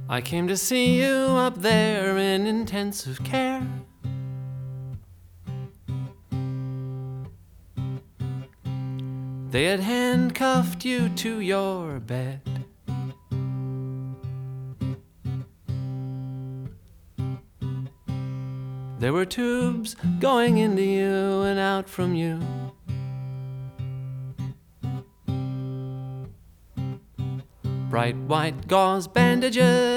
I came to see you up there in intensive care. They had handcuffed you to your bed. There were tubes going into you and out from you. Bright white gauze bandages